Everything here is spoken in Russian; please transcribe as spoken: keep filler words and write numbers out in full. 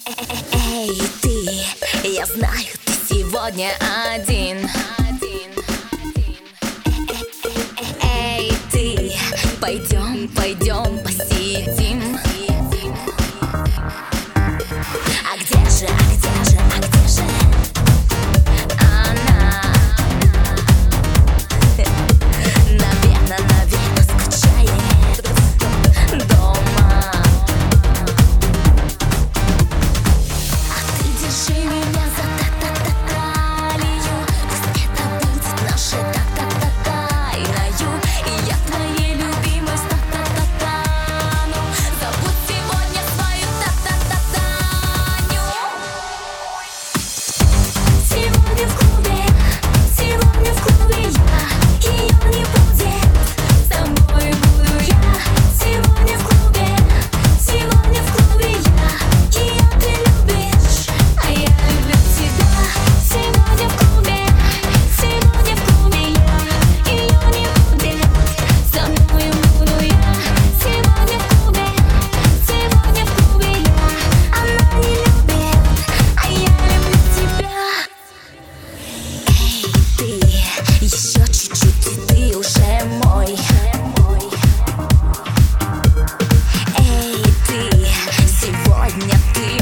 Эй, ты, я знаю, ты сегодня один. Эй, ты, пойдем, пойдем посидим. А где же, а где же, а где же она? Наверно, наверно, скучает дома. А ты держи меня за та-та-та-талию. Пусть это будет наше та-та-та-тайною. И я твоей любимой ста-та-та-тану. Забудь сегодня свою та-та-та-таню. Сегодня в клубе, сегодня в клубе я. Ее не будет, с тобой буду я. Сегодня в клубе, сегодня в клубе я. Ее ты любишь, а я люблю тебя. Сегодня в клубе, сегодня в клубе я. Ее не будет, с тобой буду я. Сегодня в клубе, сегодня в клубе я. Она не любит, а я люблю тебя. Эй, ты, еще чуть-чуть, и ты уже мой. Эй, ты, сегодня ты